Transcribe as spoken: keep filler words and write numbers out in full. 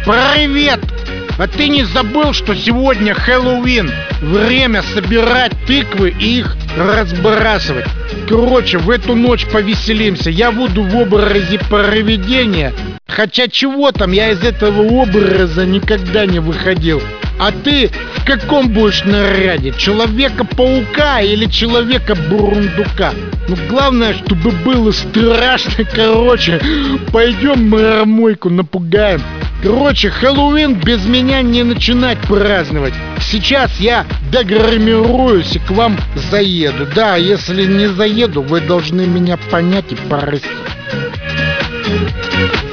Привет! А ты не забыл, что сегодня Хэллоуин? Время собирать тыквы и их разбрасывать. Короче, в эту ночь повеселимся. Я буду в образе привидения. Хотя чего там, я из этого образа никогда не выходил. А ты в каком будешь наряде? Человека-паука или Человека-бурундука? Ну, главное, чтобы было страшно. Короче, пойдем марамойку напугаем. Короче, Хэллоуин без меня не начинать праздновать. Сейчас я догримируюсь и к вам заеду. Да, если не заеду, вы должны меня понять и простить.